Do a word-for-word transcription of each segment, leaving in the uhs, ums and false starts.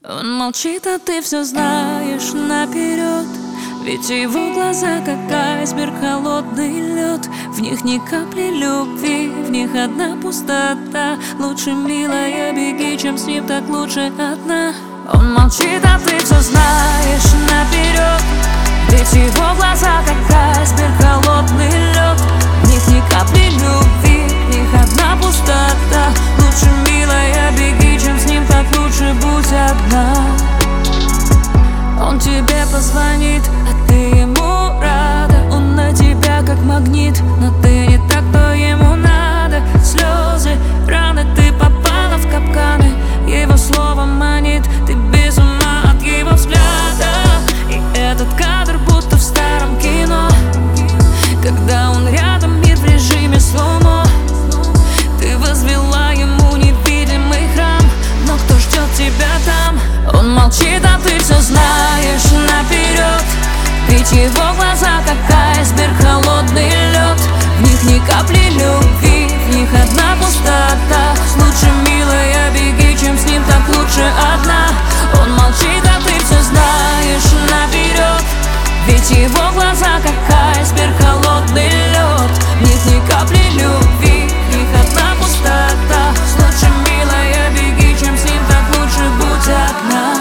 Он молчит, а ты все знаешь наперед. Ведь его глаза, как айсберг, холодный лед. В них ни капли любви, в них одна пустота. Лучше, милая, беги, чем с ним, так лучше одна. Он молчит, а ты все знаешь наперед. Ведь его глаза, как айсберг, холодный лед. В них ни капли любви, в них одна пустота. Лучше, милая, беги, чем с ним, так лучше будь одна. Он тебе позвонит, а ты ему рада. Он на тебя как магнит, но ты не так, кто ему надо. Слезы, раны, ты попала в капканы. Его слово манит, ты без ума от его взгляда. И этот кадр будто в старом кино, когда он рядом и в режиме слоумо. Ты возвела ему невидимый храм, но кто ждет тебя там? Он молчит, а ты все знаешь наперед. Ведь его глаза, как айсберг, холодный лед. В них ни капли любви, в них одна пустота. Лучше, милая, беги, чем с ним, так лучше одна. Он молчит, а ты все знаешь наперед. Ведь его глаза, как айсберг, холодный лед. В них ни капли любви, в них одна пустота. Лучше, милая, беги, чем с ним, так лучше будь одна.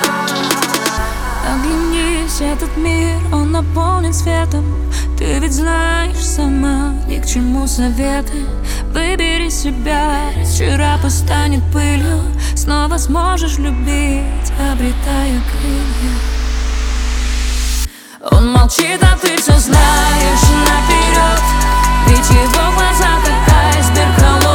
Оглянись, этот мир, он наполнен светом. Ты ведь знаешь сама, ни к чему советы. Выбери себя, вчера пусть станет пылью. Снова сможешь любить, обретая крылья. Он молчит, а ты все знаешь наперед. Ведь его глаза, как айсберг, холодный.